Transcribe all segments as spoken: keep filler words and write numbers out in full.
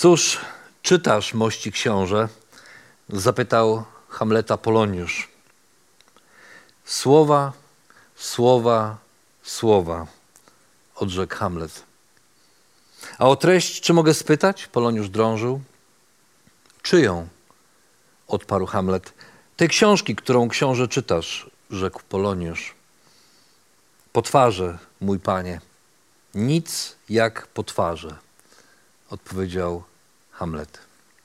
Cóż czytasz, mości książę? Zapytał Hamleta Poloniusz. Słowa, słowa, słowa, odrzekł Hamlet. A o treść, czy mogę spytać? Poloniusz drążył. Czyją? Odparł Hamlet. Tej książki, którą książę czytasz, rzekł Poloniusz. Po twarze, mój panie. Nic jak po twarze, odpowiedział Hamlet.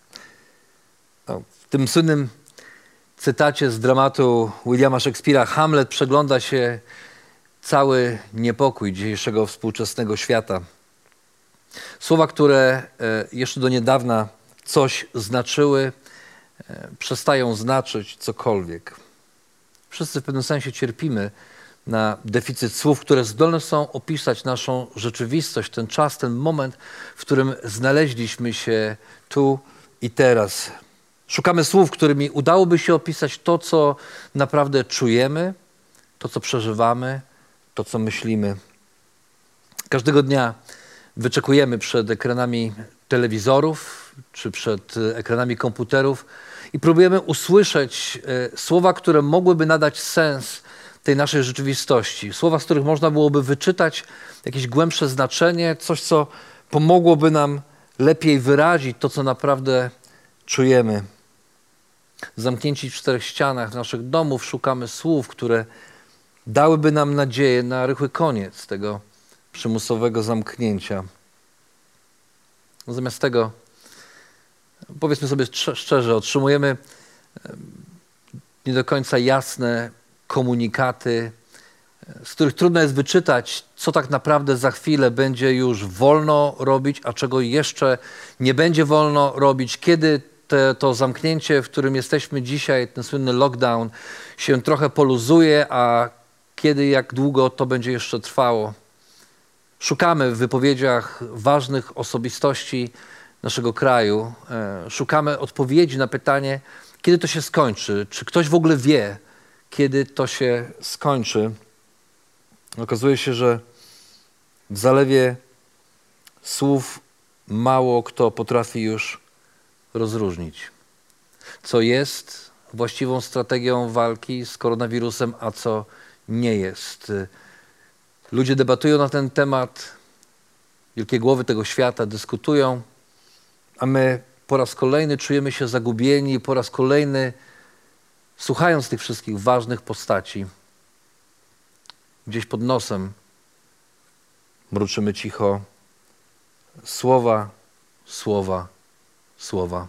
No, w tym słynnym cytacie z dramatu Williama Szekspira Hamlet przegląda się cały niepokój dzisiejszego współczesnego świata. Słowa, które jeszcze do niedawna coś znaczyły, przestają znaczyć cokolwiek. Wszyscy w pewnym sensie cierpimy na deficyt słów, które zdolne są opisać naszą rzeczywistość, ten czas, ten moment, w którym znaleźliśmy się tu i teraz. Szukamy słów, którymi udałoby się opisać to, co naprawdę czujemy, to, co przeżywamy, to, co myślimy. Każdego dnia wyczekujemy przed ekranami telewizorów czy przed ekranami komputerów i próbujemy usłyszeć e, słowa, które mogłyby nadać sens tej naszej rzeczywistości. Słowa, z których można byłoby wyczytać jakieś głębsze znaczenie, coś, co pomogłoby nam lepiej wyrazić to, co naprawdę czujemy. Zamknięci w czterech ścianach naszych domów szukamy słów, które dałyby nam nadzieję na rychły koniec tego przymusowego zamknięcia. Zamiast tego, powiedzmy sobie szczerze, otrzymujemy nie do końca jasne komunikaty, z których trudno jest wyczytać, co tak naprawdę za chwilę będzie już wolno robić, a czego jeszcze nie będzie wolno robić, kiedy te, to zamknięcie, w którym jesteśmy dzisiaj, ten słynny lockdown, się trochę poluzuje, a kiedy, jak długo to będzie jeszcze trwało. Szukamy w wypowiedziach ważnych osobistości naszego kraju, szukamy odpowiedzi na pytanie, kiedy to się skończy, czy ktoś w ogóle wie, kiedy to się skończy. Okazuje się, że w zalewie słów mało kto potrafi już rozróżnić, co jest właściwą strategią walki z koronawirusem, a co nie jest. Ludzie debatują na ten temat, wielkie głowy tego świata dyskutują, a my po raz kolejny czujemy się zagubieni, po raz kolejny słuchając tych wszystkich ważnych postaci, gdzieś pod nosem mruczymy cicho słowa, słowa, słowa.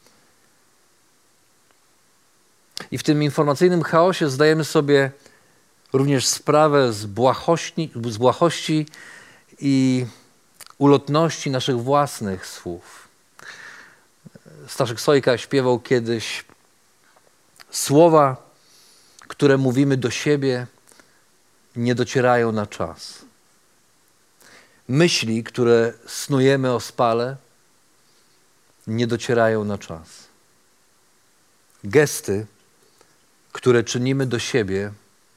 I w tym informacyjnym chaosie zdajemy sobie również sprawę z błahości, z błahości i ulotności naszych własnych słów. Staszek Sojka śpiewał kiedyś: słowa, które mówimy do siebie, nie docierają na czas. Myśli, które snujemy o spale, nie docierają na czas. Gesty, które czynimy do siebie,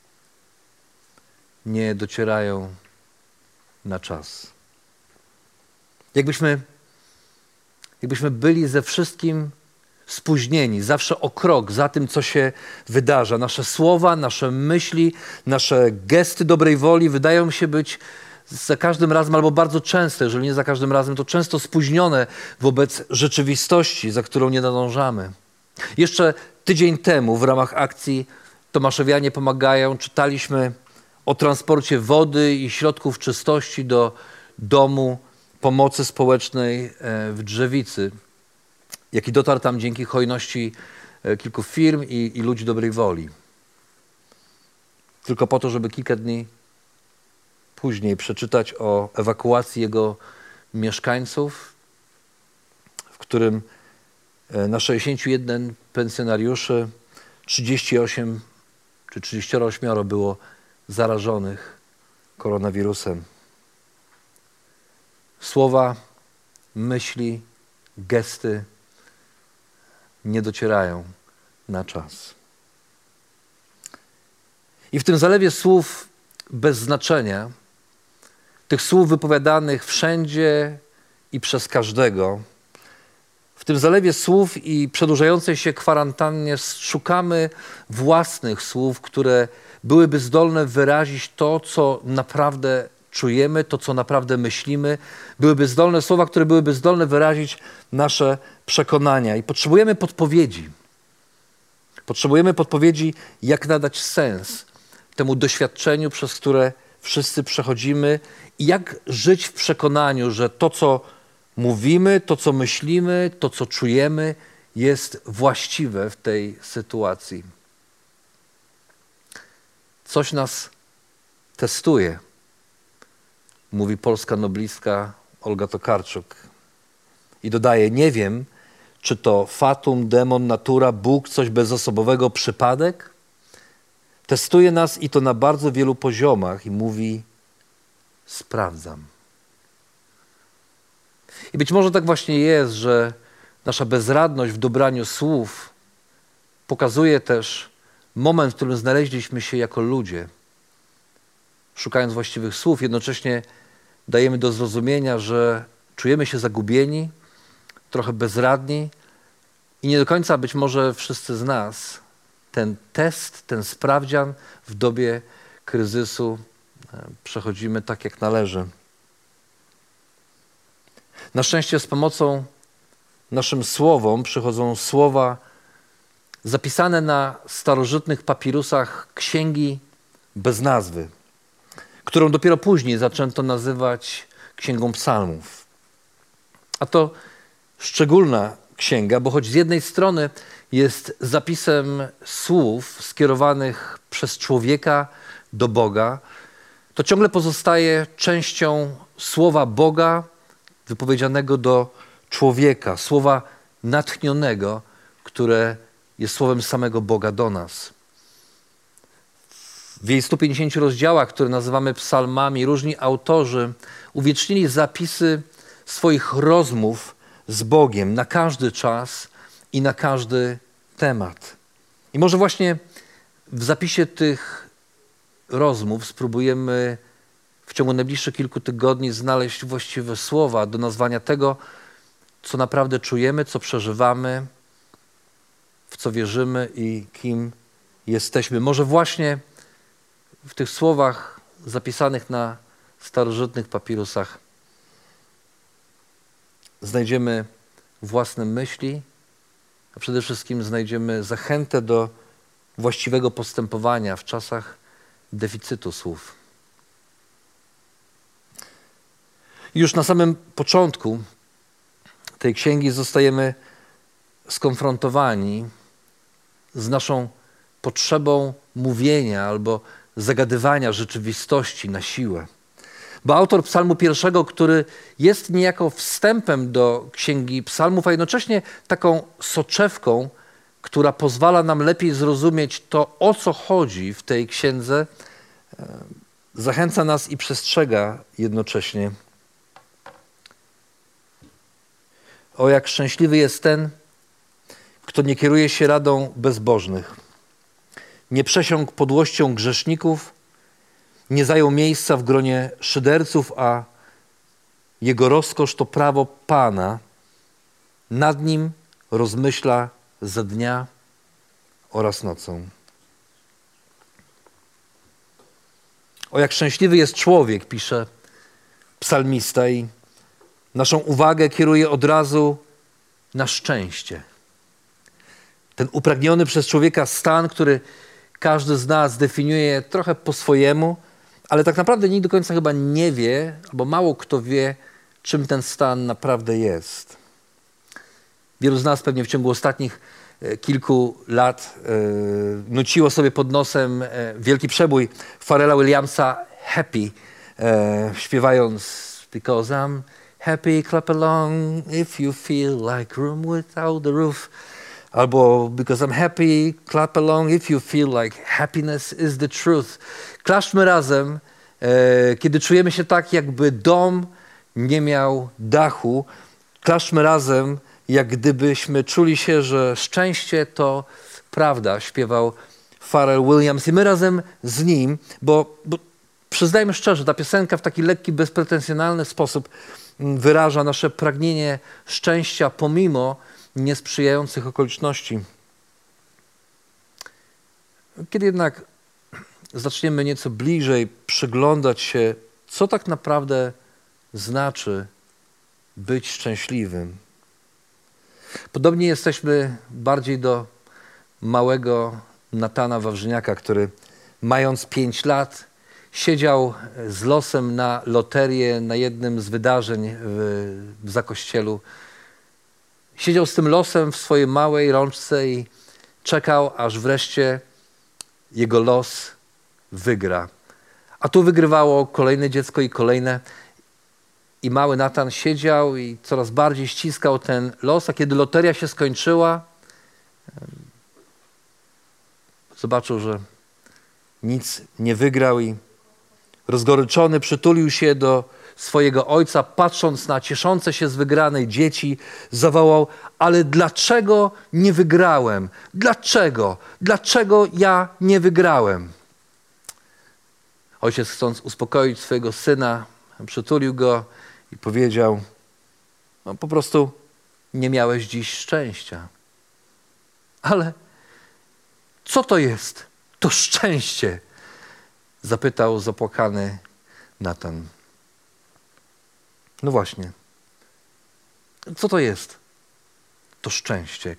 nie docierają na czas. Jakbyśmy, jakbyśmy byli ze wszystkim spóźnieni, zawsze o krok za tym, co się wydarza. Nasze słowa, nasze myśli, nasze gesty dobrej woli wydają się być za każdym razem, albo bardzo często, jeżeli nie za każdym razem, to często spóźnione wobec rzeczywistości, za którą nie nadążamy. Jeszcze tydzień temu w ramach akcji Tomaszowianie pomagają czytaliśmy o transporcie wody i środków czystości do domu pomocy społecznej w Drzewicy, jaki dotarł tam dzięki hojności kilku firm i, i ludzi dobrej woli. Tylko po to, żeby kilka dni później przeczytać o ewakuacji jego mieszkańców, w którym na sześćdziesięciu jeden pensjonariuszy trzydzieści osiem czy trzydzieści osiem było zarażonych koronawirusem. Słowa, myśli, gesty nie docierają na czas. I w tym zalewie słów bez znaczenia, tych słów wypowiadanych wszędzie i przez każdego, W tym zalewie słów i przedłużającej się kwarantannie szukamy własnych słów, które byłyby zdolne wyrazić to, co naprawdę czujemy, to, co naprawdę myślimy. Byłyby zdolne słowa, które byłyby zdolne wyrazić nasze przekonania. I potrzebujemy podpowiedzi. Potrzebujemy podpowiedzi, jak nadać sens temu doświadczeniu, przez które wszyscy przechodzimy i jak żyć w przekonaniu, że to, co mówimy, to, co myślimy, to, co czujemy, jest właściwe w tej sytuacji. Coś nas testuje, mówi polska noblistka Olga Tokarczuk. I dodaje, nie wiem, czy to fatum, demon, natura, Bóg, coś bezosobowego, przypadek? Testuje nas i to na bardzo wielu poziomach i mówi, sprawdzam. I być może tak właśnie jest, że nasza bezradność w dobraniu słów pokazuje też moment, w którym znaleźliśmy się jako ludzie. Szukając właściwych słów, jednocześnie dajemy do zrozumienia, że czujemy się zagubieni, trochę bezradni i nie do końca być może wszyscy z nas ten test, ten sprawdzian w dobie kryzysu przechodzimy tak, jak należy. Na szczęście z pomocą naszym słowom przychodzą słowa zapisane na starożytnych papirusach księgi bez nazwy, którą dopiero później zaczęto nazywać Księgą Psalmów. A to szczególna księga, bo choć z jednej strony jest zapisem słów skierowanych przez człowieka do Boga, to ciągle pozostaje częścią słowa Boga wypowiedzianego do człowieka, słowa natchnionego, które jest słowem samego Boga do nas. W jej stu pięćdziesięciu rozdziałach, które nazywamy psalmami, różni autorzy uwiecznili zapisy swoich rozmów z Bogiem na każdy czas i na każdy temat. I może właśnie w zapisie tych rozmów spróbujemy w ciągu najbliższych kilku tygodni znaleźć właściwe słowa do nazwania tego, co naprawdę czujemy, co przeżywamy, w co wierzymy i kim jesteśmy. Może właśnie w tych słowach zapisanych na starożytnych papirusach znajdziemy własne myśli, a przede wszystkim znajdziemy zachętę do właściwego postępowania w czasach deficytu słów. Już na samym początku tej księgi zostajemy skonfrontowani z naszą potrzebą mówienia albo zagadywania rzeczywistości na siłę. Bo autor psalmu pierwszego, który jest niejako wstępem do Księgi Psalmów, a jednocześnie taką soczewką, która pozwala nam lepiej zrozumieć to, o co chodzi w tej księdze, zachęca nas i przestrzega jednocześnie. O, jak szczęśliwy jest ten, kto nie kieruje się radą bezbożnych, nie przesiąkł podłością grzeszników, nie zajął miejsca w gronie szyderców, a jego rozkosz to prawo Pana. Nad nim rozmyśla za dnia oraz nocą. O, jak szczęśliwy jest człowiek, pisze psalmista, i naszą uwagę kieruje od razu na szczęście. Ten upragniony przez człowieka stan, który każdy z nas definiuje trochę po swojemu, ale tak naprawdę nikt do końca chyba nie wie, albo mało kto wie, czym ten stan naprawdę jest. Wielu z nas pewnie w ciągu ostatnich e, kilku lat e, nuciło sobie pod nosem e, wielki przebój Pharrella Williamsa Happy, e, śpiewając Because I'm happy, clap along if you feel like room without a roof. Albo Because I'm happy, clap along if you feel like happiness is the truth. Klaszczmy razem, e, kiedy czujemy się tak, jakby dom nie miał dachu. Klaszczmy razem, jak gdybyśmy czuli się, że szczęście to prawda, śpiewał Pharrell Williams. I my razem z nim, bo, bo Przyznajmy szczerze, ta piosenka w taki lekki, bezpretensjonalny sposób wyraża nasze pragnienie szczęścia pomimo niesprzyjających okoliczności. Kiedy jednak zaczniemy nieco bliżej przyglądać się, co tak naprawdę znaczy być szczęśliwym. Podobnie jesteśmy bardziej do małego Natana Wawrzyniaka, który mając pięć lat siedział z losem na loterię na jednym z wydarzeń w, w Zakościelu. Siedział z tym losem w swojej małej rączce i czekał, aż wreszcie jego los wygra. A tu wygrywało kolejne dziecko i kolejne. I mały Natan siedział i coraz bardziej ściskał ten los, a kiedy loteria się skończyła, zobaczył, że nic nie wygrał i rozgoryczony przytulił się do swojego ojca, patrząc na cieszące się z wygranej dzieci, zawołał: ale dlaczego nie wygrałem? Dlaczego? Dlaczego ja nie wygrałem? Ojciec, chcąc uspokoić swojego syna, przytulił go i powiedział: no po prostu nie miałeś dziś szczęścia. Ale co to jest to szczęście? Zapytał zapłakany Natan. No właśnie. Co to jest to szczęście?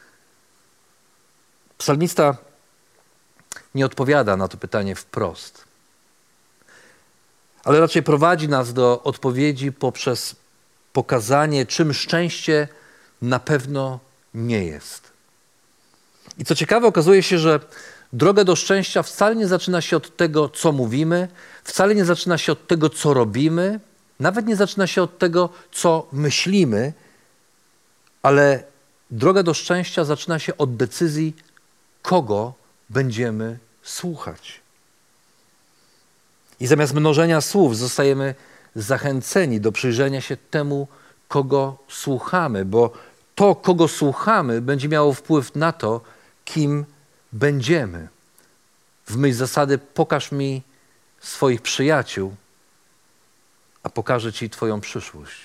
Psalmista nie odpowiada na to pytanie wprost, ale raczej prowadzi nas do odpowiedzi poprzez pokazanie, czym szczęście na pewno nie jest. I co ciekawe, okazuje się, że droga do szczęścia wcale nie zaczyna się od tego, co mówimy, wcale nie zaczyna się od tego, co robimy, nawet nie zaczyna się od tego, co myślimy, ale droga do szczęścia zaczyna się od decyzji, kogo będziemy słuchać. I zamiast mnożenia słów zostajemy zachęceni do przyjrzenia się temu, kogo słuchamy, bo to, kogo słuchamy, będzie miało wpływ na to, kim będziemy. W myśl zasady: pokaż mi swoich przyjaciół, a pokażę ci twoją przyszłość.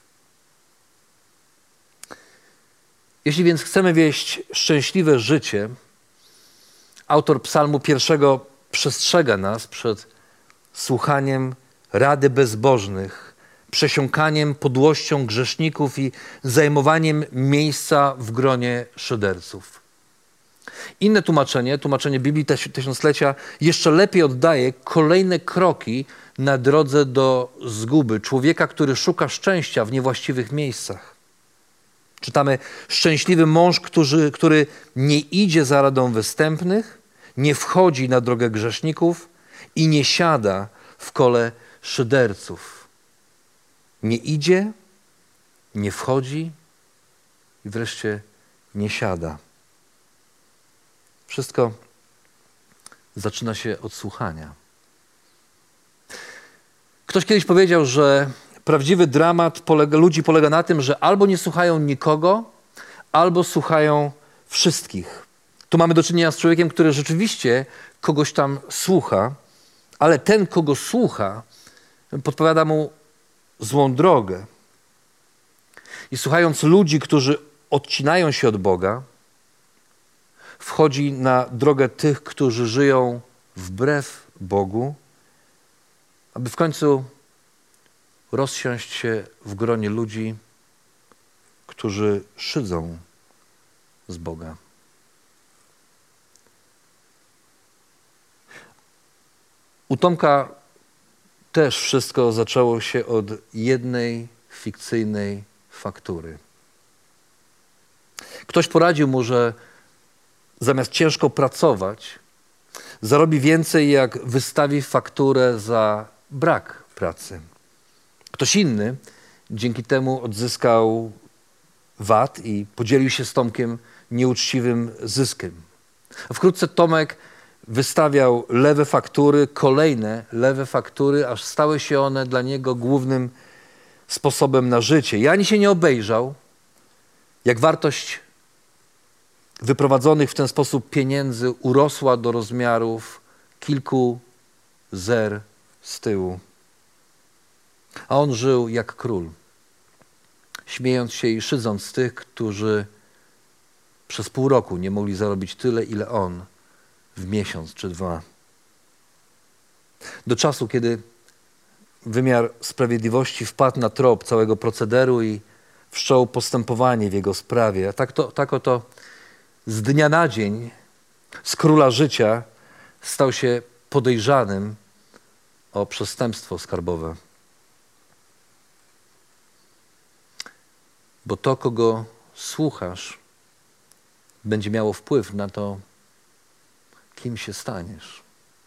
Jeśli więc chcemy wieść szczęśliwe życie, autor psalmu pierwszego przestrzega nas przed słuchaniem rady bezbożnych, przesiąkaniem podłością grzeszników i zajmowaniem miejsca w gronie szyderców. Inne tłumaczenie, tłumaczenie Biblii Tysiąclecia, jeszcze lepiej oddaje kolejne kroki na drodze do zguby człowieka, który szuka szczęścia w niewłaściwych miejscach. Czytamy: szczęśliwy mąż, który, który nie idzie za radą występnych, nie wchodzi na drogę grzeszników i nie siada w kole szyderców. Nie idzie, nie wchodzi i wreszcie nie siada. Wszystko zaczyna się od słuchania. Ktoś kiedyś powiedział, że prawdziwy dramat polega, ludzi polega na tym, że albo nie słuchają nikogo, albo słuchają wszystkich. Tu mamy do czynienia z człowiekiem, który rzeczywiście kogoś tam słucha, ale ten, kogo słucha, podpowiada mu złą drogę. I słuchając ludzi, którzy odcinają się od Boga, wchodzi na drogę tych, którzy żyją wbrew Bogu, aby w końcu rozsiąść się w gronie ludzi, którzy szydzą z Boga. U Tomka też wszystko zaczęło się od jednej fikcyjnej faktury. Ktoś poradził mu, że zamiast ciężko pracować, zarobi więcej, jak wystawi fakturę za brak pracy. Ktoś inny dzięki temu odzyskał V A T i podzielił się z Tomkiem nieuczciwym zyskiem. A wkrótce Tomek wystawiał lewe faktury, kolejne lewe faktury, aż stały się one dla niego głównym sposobem na życie. I ani się nie obejrzał, jak wartość wyprowadzonych w ten sposób pieniędzy urosła do rozmiarów kilku zer z tyłu. A on żył jak król, śmiejąc się i szydząc z tych, którzy przez pół roku nie mogli zarobić tyle, ile on w miesiąc czy dwa. Do czasu, kiedy wymiar sprawiedliwości wpadł na trop całego procederu i wszczął postępowanie w jego sprawie. A tak, to, tak oto z dnia na dzień z króla życia stał się podejrzanym o przestępstwo skarbowe. Bo to, kogo słuchasz, będzie miało wpływ na to, kim się staniesz.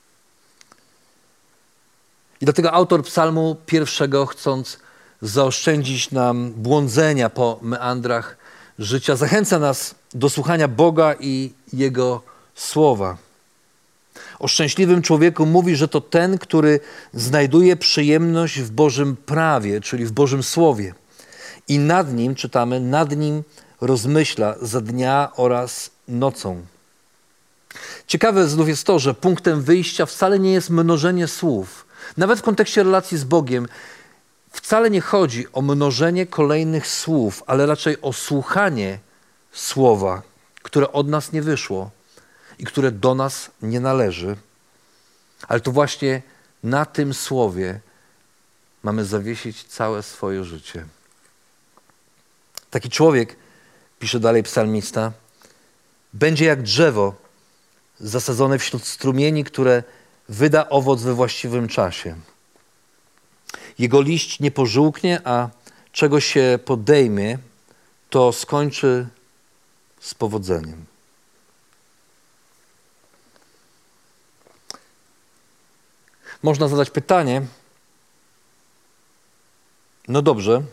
I dlatego autor psalmu pierwszego, chcąc zaoszczędzić nam błądzenia po meandrach życia, zachęca nas do słuchania Boga i Jego słowa. O szczęśliwym człowieku mówi, że to ten, który znajduje przyjemność w Bożym prawie, czyli w Bożym słowie. I nad nim, czytamy, nad nim rozmyśla za dnia oraz nocą. Ciekawe znów jest to, że punktem wyjścia wcale nie jest mnożenie słów. Nawet w kontekście relacji z Bogiem wcale nie chodzi o mnożenie kolejnych słów, ale raczej o słuchanie słowa, które od nas nie wyszło i które do nas nie należy. Ale to właśnie na tym słowie mamy zawiesić całe swoje życie. Taki człowiek, pisze dalej psalmista, będzie jak drzewo zasadzone wśród strumieni, które wyda owoc we właściwym czasie. Jego liść nie pożółknie, a czego się podejmie, to skończy z powodzeniem. Można zadać pytanie, no dobrze,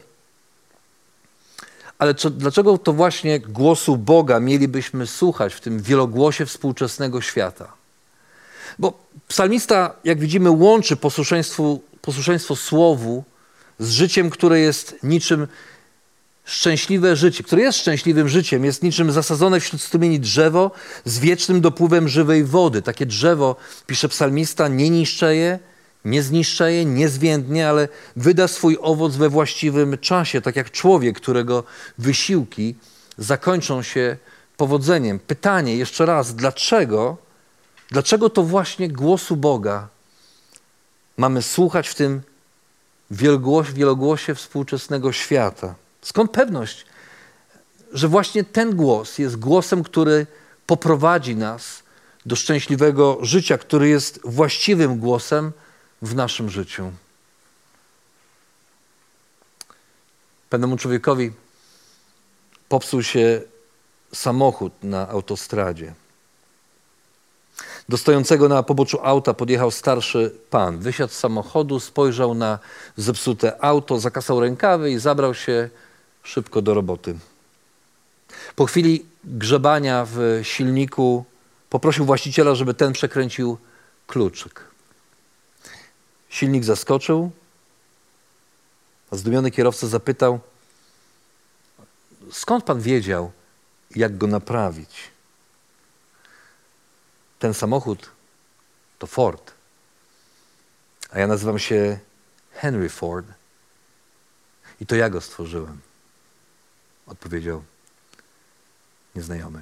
ale co, dlaczego to właśnie głosu Boga mielibyśmy słuchać w tym wielogłosie współczesnego świata? Bo psalmista, jak widzimy, łączy posłuszeństwo, posłuszeństwo słowu z życiem, które jest niczym szczęśliwe życie, które jest szczęśliwym życiem, jest niczym zasadzone wśród strumieni drzewo z wiecznym dopływem żywej wody. Takie drzewo, pisze psalmista, nie niszczeje, nie zniszczeje, nie zwiędnie, ale wyda swój owoc we właściwym czasie, tak jak człowiek, którego wysiłki zakończą się powodzeniem. Pytanie jeszcze raz, dlaczego, dlaczego to właśnie głosu Boga mamy słuchać w tym wielogłosie, wielogłosie współczesnego świata? Skąd pewność, że właśnie ten głos jest głosem, który poprowadzi nas do szczęśliwego życia, który jest właściwym głosem w naszym życiu? Pewnemu człowiekowi popsuł się samochód na autostradzie. Do stojącego na poboczu auta podjechał starszy pan. Wysiadł z samochodu, spojrzał na zepsute auto, zakasał rękawy i zabrał się szybko do roboty. Po chwili grzebania w silniku poprosił właściciela, żeby ten przekręcił kluczyk. Silnik zaskoczył, a zdumiony kierowca zapytał, skąd pan wiedział, jak go naprawić? Ten samochód to Ford, a ja nazywam się Henry Ford i to ja go stworzyłem, odpowiedział nieznajomy.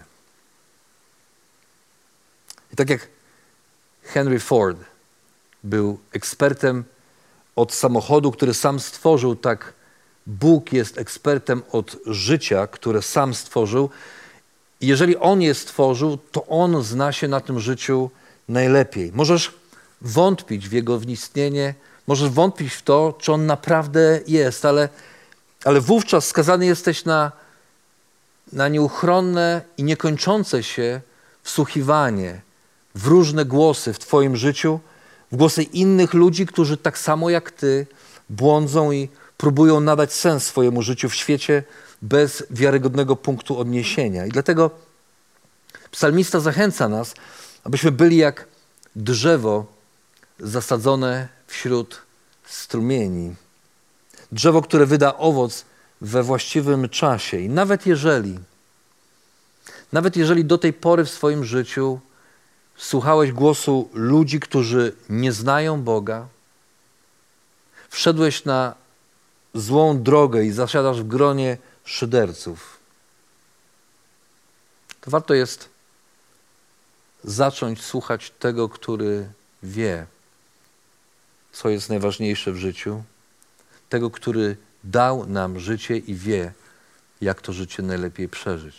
I tak jak Henry Ford był ekspertem od samochodu, który sam stworzył, tak Bóg jest ekspertem od życia, które sam stworzył. I jeżeli On je stworzył, to On zna się na tym życiu najlepiej. Możesz wątpić w Jego istnienie, możesz wątpić w to, czy On naprawdę jest, ale, ale wówczas skazany jesteś na, na nieuchronne i niekończące się wsłuchiwanie w różne głosy w Twoim życiu, w głosy innych ludzi, którzy tak samo jak Ty błądzą i próbują nadać sens swojemu życiu w świecie bez wiarygodnego punktu odniesienia. I dlatego psalmista zachęca nas, abyśmy byli jak drzewo zasadzone wśród strumieni. Drzewo, które wyda owoc we właściwym czasie. I nawet jeżeli, nawet jeżeli do tej pory w swoim życiu słuchałeś głosu ludzi, którzy nie znają Boga, wszedłeś na złą drogę i zasiadasz w gronie szyderców, to warto jest zacząć słuchać tego, który wie, co jest najważniejsze w życiu, tego, który dał nam życie i wie, jak to życie najlepiej przeżyć.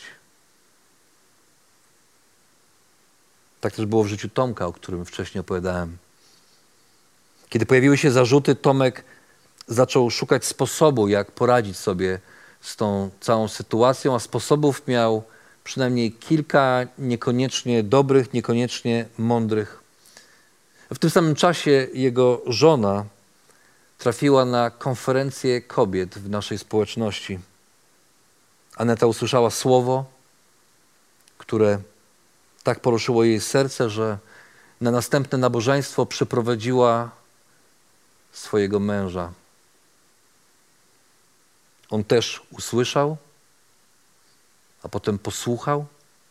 Tak też było w życiu Tomka, o którym wcześniej opowiadałem. Kiedy pojawiły się zarzuty, Tomek zaczął szukać sposobu, jak poradzić sobie z tą całą sytuacją, a sposobów miał przynajmniej kilka niekoniecznie dobrych, niekoniecznie mądrych. W tym samym czasie jego żona trafiła na konferencję kobiet w naszej społeczności. Aneta usłyszała słowo, które tak poruszyło jej serce, że na następne nabożeństwo przyprowadziła swojego męża. On też usłyszał, a potem posłuchał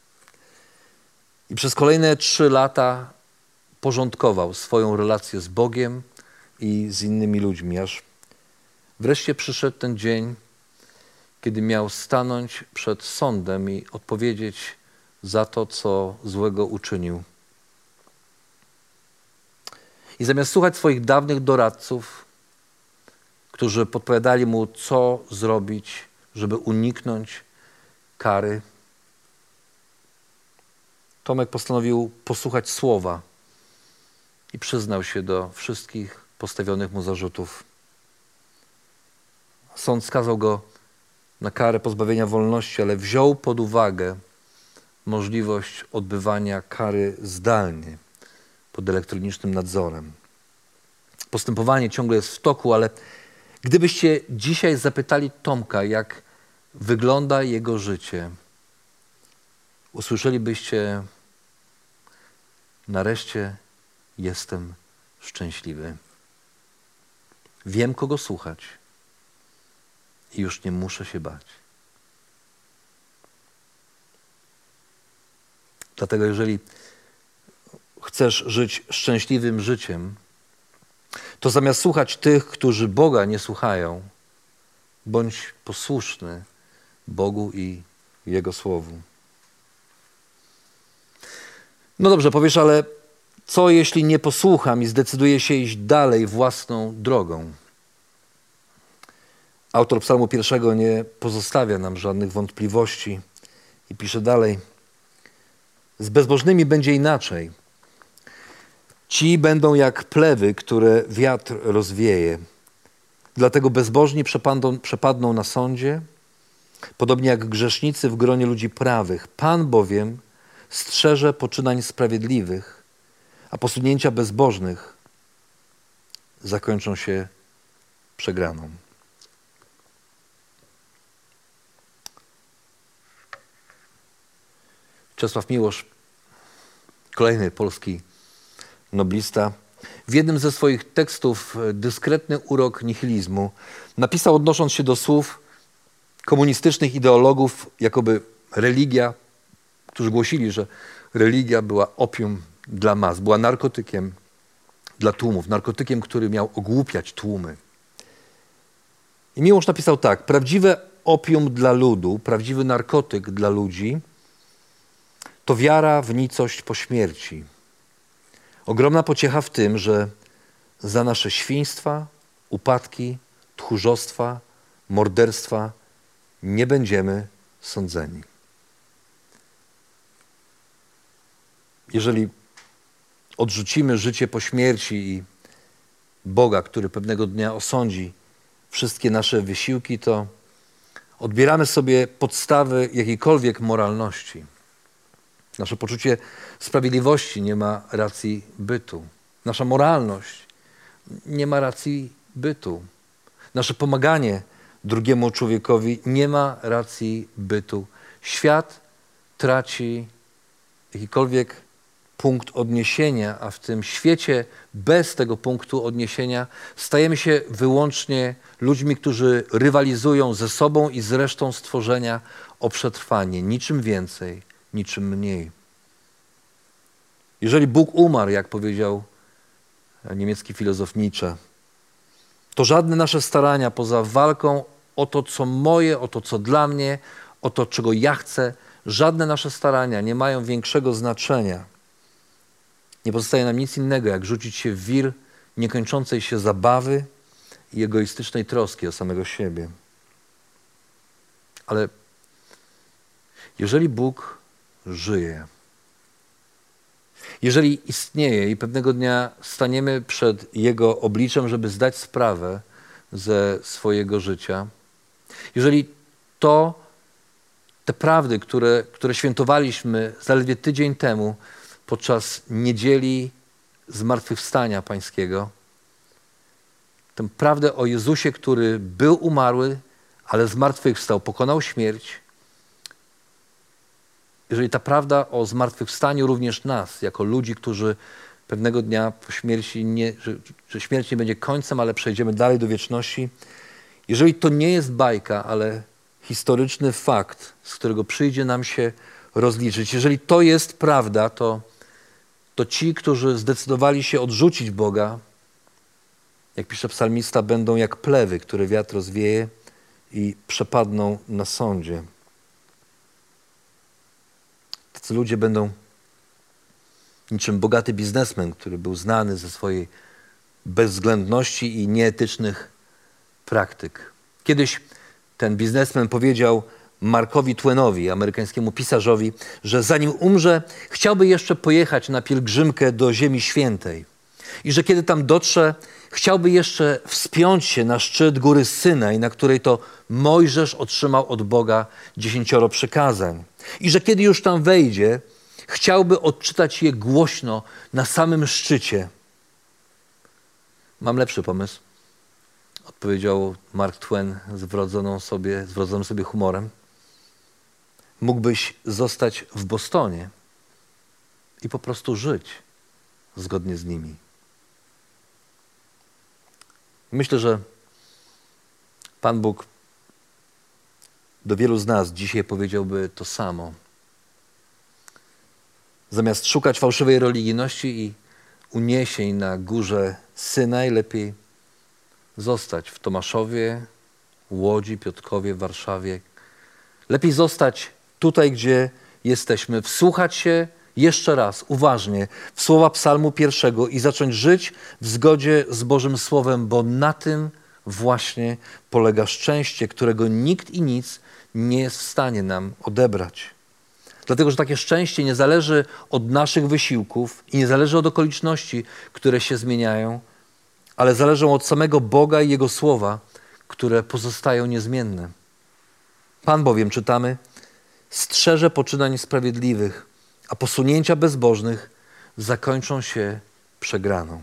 i przez kolejne trzy lata porządkował swoją relację z Bogiem i z innymi ludźmi, aż wreszcie przyszedł ten dzień, kiedy miał stanąć przed sądem i odpowiedzieć za to, co złego uczynił. I zamiast słuchać swoich dawnych doradców, którzy podpowiadali mu, co zrobić, żeby uniknąć kary, Tomek postanowił posłuchać słowa i przyznał się do wszystkich postawionych mu zarzutów. Sąd skazał go na karę pozbawienia wolności, ale wziął pod uwagę możliwość odbywania kary zdalnie, pod elektronicznym nadzorem. Postępowanie ciągle jest w toku, ale gdybyście dzisiaj zapytali Tomka, jak wygląda jego życie, usłyszelibyście: nareszcie jestem szczęśliwy. Wiem, kogo słuchać i już nie muszę się bać. Dlatego jeżeli chcesz żyć szczęśliwym życiem, to zamiast słuchać tych, którzy Boga nie słuchają, bądź posłuszny Bogu i Jego Słowu. No dobrze, powiesz, ale co jeśli nie posłucham i zdecyduję się iść dalej własną drogą? Autor psalmu pierwszego nie pozostawia nam żadnych wątpliwości i pisze dalej: z bezbożnymi będzie inaczej. Ci będą jak plewy, które wiatr rozwieje. Dlatego bezbożni przepadną, przepadną na sądzie, podobnie jak grzesznicy w gronie ludzi prawych. Pan bowiem strzeże poczynań sprawiedliwych, a posunięcia bezbożnych zakończą się przegraną. Czesław Miłosz, kolejny polski noblista, w jednym ze swoich tekstów Dyskretny urok nihilizmu napisał, odnosząc się do słów komunistycznych ideologów, jakoby religia, którzy głosili, że religia była opium dla mas, była narkotykiem dla tłumów, narkotykiem, który miał ogłupiać tłumy. I Miłosz napisał tak: prawdziwe opium dla ludu, prawdziwy narkotyk dla ludzi to wiara w nicość po śmierci. Ogromna pociecha w tym, że za nasze świństwa, upadki, tchórzostwa, morderstwa nie będziemy sądzeni. Jeżeli odrzucimy życie po śmierci i Boga, który pewnego dnia osądzi wszystkie nasze wysiłki, to odbieramy sobie podstawy jakiejkolwiek moralności. Nasze poczucie sprawiedliwości nie ma racji bytu. Nasza moralność nie ma racji bytu. Nasze pomaganie drugiemu człowiekowi nie ma racji bytu. Świat traci jakikolwiek punkt odniesienia, a w tym świecie bez tego punktu odniesienia stajemy się wyłącznie ludźmi, którzy rywalizują ze sobą i z resztą stworzenia o przetrwanie. Niczym więcej, niczym mniej. Jeżeli Bóg umarł, jak powiedział niemiecki filozof Nietzsche, to żadne nasze starania poza walką o to, co moje, o to, co dla mnie, o to, czego ja chcę, żadne nasze starania nie mają większego znaczenia. Nie pozostaje nam nic innego, jak rzucić się w wir niekończącej się zabawy i egoistycznej troski o samego siebie. Ale jeżeli Bóg żyje, jeżeli istnieje i pewnego dnia staniemy przed Jego obliczem, żeby zdać sprawę ze swojego życia, jeżeli to, te prawdy, które, które świętowaliśmy zaledwie tydzień temu podczas niedzieli Zmartwychwstania Pańskiego, tę prawdę o Jezusie, który był umarły, ale zmartwychwstał, pokonał śmierć, jeżeli ta prawda o zmartwychwstaniu również nas, jako ludzi, którzy pewnego dnia po śmierci, nie, że, że śmierć nie będzie końcem, ale przejdziemy dalej do wieczności, jeżeli to nie jest bajka, ale historyczny fakt, z którego przyjdzie nam się rozliczyć, jeżeli to jest prawda, to, to ci, którzy zdecydowali się odrzucić Boga, jak pisze psalmista, będą jak plewy, które wiatr rozwieje i przepadną na sądzie. Tacy ludzie będą niczym bogaty biznesmen, który był znany ze swojej bezwzględności i nieetycznych praktyk. Kiedyś ten biznesmen powiedział Markowi Twenowi, amerykańskiemu pisarzowi, że zanim umrze, chciałby jeszcze pojechać na pielgrzymkę do Ziemi Świętej i że kiedy tam dotrze, chciałby jeszcze wspiąć się na szczyt góry Synaj, na której to Mojżesz otrzymał od Boga dziesięcioro przykazań. I że kiedy już tam wejdzie, chciałby odczytać je głośno na samym szczycie. Mam lepszy pomysł, odpowiedział Mark Twain z wrodzoną sobie, z wrodzonym sobie humorem. Mógłbyś zostać w Bostonie i po prostu żyć zgodnie z nimi. Myślę, że Pan Bóg do wielu z nas dzisiaj powiedziałby to samo. Zamiast szukać fałszywej religijności i uniesień na górze Synaj, lepiej zostać w Tomaszowie, Łodzi, Piotrkowie, Warszawie. Lepiej zostać tutaj, gdzie jesteśmy, wsłuchać się jeszcze raz, uważnie, w słowa psalmu pierwszego i zacząć żyć w zgodzie z Bożym Słowem, bo na tym właśnie polega szczęście, którego nikt i nic nie jest w stanie nam odebrać. Dlatego, że takie szczęście nie zależy od naszych wysiłków i nie zależy od okoliczności, które się zmieniają, ale zależą od samego Boga i Jego Słowa, które pozostają niezmienne. Pan bowiem, czytamy, strzeże poczynań sprawiedliwych, a posunięcia bezbożnych zakończą się przegraną.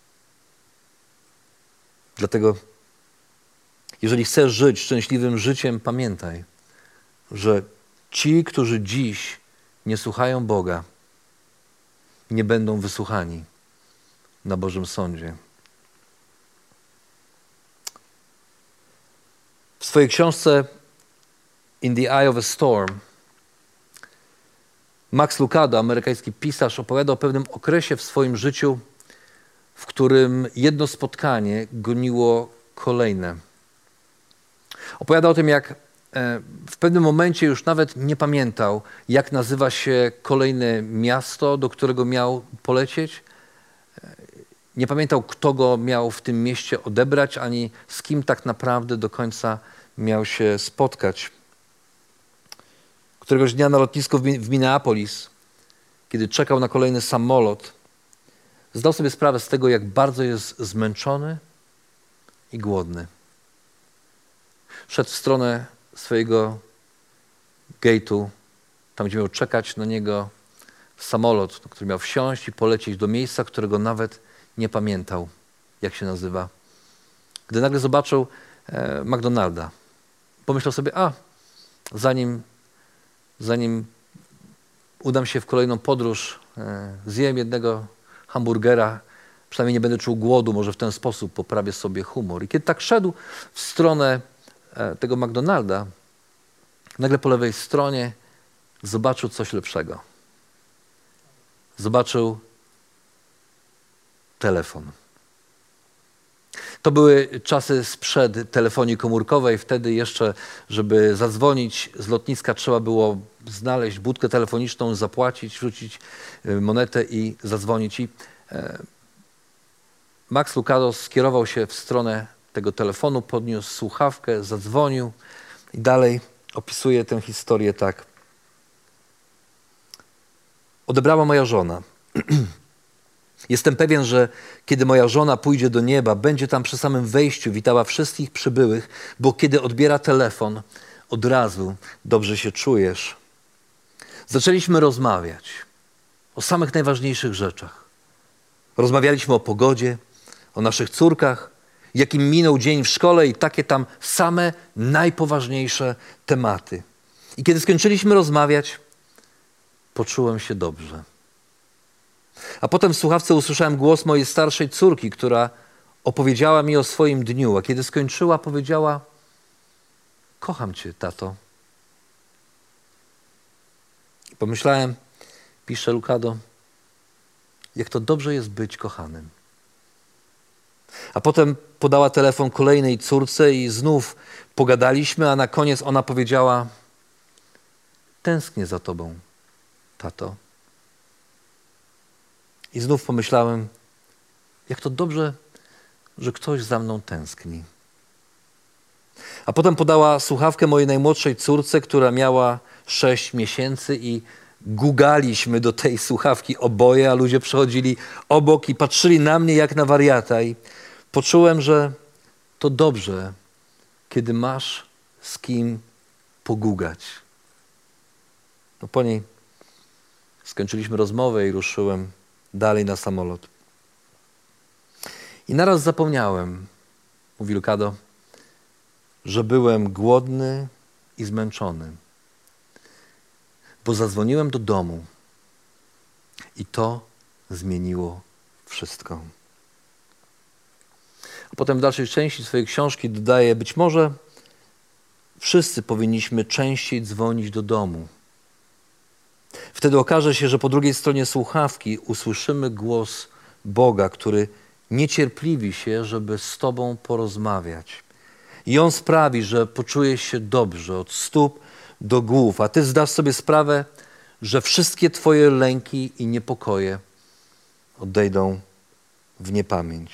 Dlatego, jeżeli chcesz żyć szczęśliwym życiem, pamiętaj, że ci, którzy dziś nie słuchają Boga, nie będą wysłuchani na Bożym Sądzie. W swojej książce In the Eye of a Storm Max Lucado, amerykański pisarz, opowiada o pewnym okresie w swoim życiu, w którym jedno spotkanie goniło kolejne. Opowiada o tym, jak w pewnym momencie już nawet nie pamiętał, jak nazywa się kolejne miasto, do którego miał polecieć. Nie pamiętał, kto go miał w tym mieście odebrać, ani z kim tak naprawdę do końca miał się spotkać. Któregoś dnia na lotnisku w Minneapolis, kiedy czekał na kolejny samolot, zdał sobie sprawę z tego, jak bardzo jest zmęczony i głodny. Szedł w stronę swojego gate'u, tam gdzie miał czekać na niego samolot, który miał wsiąść i polecieć do miejsca, którego nawet nie pamiętał, jak się nazywa. Gdy nagle zobaczył e, McDonalda, pomyślał sobie, a zanim, zanim udam się w kolejną podróż, e, zjem jednego hamburgera, przynajmniej nie będę czuł głodu, może w ten sposób poprawię sobie humor. I kiedy tak szedł w stronę e, tego McDonalda, nagle po lewej stronie zobaczył coś lepszego. Zobaczył telefon. To były czasy sprzed telefonii komórkowej. Wtedy jeszcze, żeby zadzwonić z lotniska, trzeba było znaleźć budkę telefoniczną, zapłacić, wrzucić monetę i zadzwonić. I Max Lucado skierował się w stronę tego telefonu, podniósł słuchawkę, zadzwonił i dalej opisuje tę historię tak. Odebrała moja żona. Jestem pewien, że kiedy moja żona pójdzie do nieba, będzie tam przy samym wejściu witała wszystkich przybyłych, bo kiedy odbiera telefon, od razu dobrze się czujesz. Zaczęliśmy rozmawiać o samych najważniejszych rzeczach. Rozmawialiśmy o pogodzie, o naszych córkach, jakim minął dzień w szkole i takie tam same najpoważniejsze tematy. I kiedy skończyliśmy rozmawiać, poczułem się dobrze. A potem w słuchawce usłyszałem głos mojej starszej córki, która opowiedziała mi o swoim dniu, a kiedy skończyła, powiedziała: kocham cię, tato. I pomyślałem, pisze Lucado, jak to dobrze jest być kochanym. A potem podała telefon kolejnej córce i znów pogadaliśmy, a na koniec ona powiedziała: tęsknię za tobą, tato. I znów pomyślałem, jak to dobrze, że ktoś za mną tęskni. A potem podała słuchawkę mojej najmłodszej córce, która miała sześć miesięcy i gugaliśmy do tej słuchawki oboje, a ludzie przechodzili obok i patrzyli na mnie jak na wariata. I poczułem, że to dobrze, kiedy masz z kim pogugać. No po niej skończyliśmy rozmowę i ruszyłem dalej na samolot. I naraz zapomniałem, mówi Lucado, że byłem głodny i zmęczony, bo zadzwoniłem do domu i to zmieniło wszystko. A potem w dalszej części swojej książki dodaje, być może wszyscy powinniśmy częściej dzwonić do domu. Wtedy okaże się, że po drugiej stronie słuchawki usłyszymy głos Boga, który niecierpliwi się, żeby z tobą porozmawiać. I On sprawi, że poczujesz się dobrze od stóp do głów, a ty zdasz sobie sprawę, że wszystkie twoje lęki i niepokoje odejdą w niepamięć.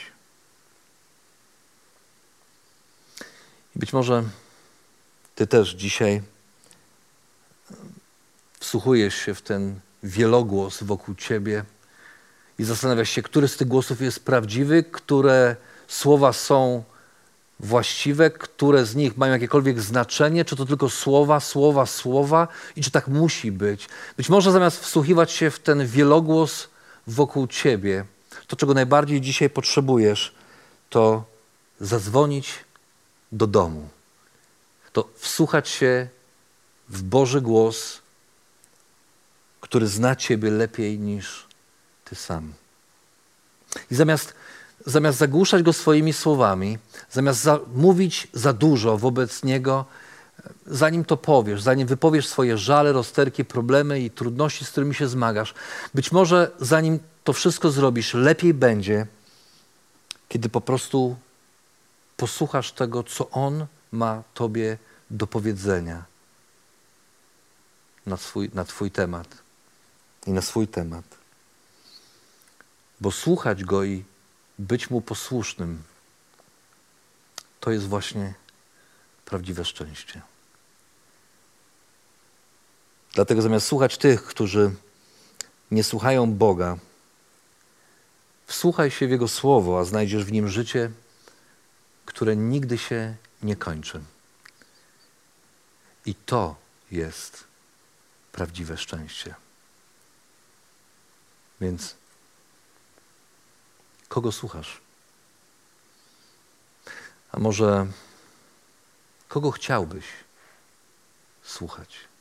I być może ty też dzisiaj wsłuchujesz się w ten wielogłos wokół ciebie i zastanawiasz się, który z tych głosów jest prawdziwy, które słowa są właściwe, które z nich mają jakiekolwiek znaczenie, czy to tylko słowa, słowa, słowa i czy tak musi być. Być może zamiast wsłuchiwać się w ten wielogłos wokół ciebie, to czego najbardziej dzisiaj potrzebujesz, to zadzwonić do domu. To wsłuchać się w Boży głos, który zna ciebie lepiej niż ty sam. I zamiast, zamiast zagłuszać go swoimi słowami, zamiast za, mówić za dużo wobec niego, zanim to powiesz, zanim wypowiesz swoje żale, rozterki, problemy i trudności, z którymi się zmagasz, być może zanim to wszystko zrobisz, lepiej będzie, kiedy po prostu posłuchasz tego, co On ma tobie do powiedzenia na swój, na twój temat i na swój temat. Bo słuchać Go i być Mu posłusznym, to jest właśnie prawdziwe szczęście. Dlatego zamiast słuchać tych, którzy nie słuchają Boga, wsłuchaj się w Jego Słowo, a znajdziesz w Nim życie, które nigdy się nie kończy. I to jest prawdziwe szczęście. Więc kogo słuchasz? A może kogo chciałbyś słuchać?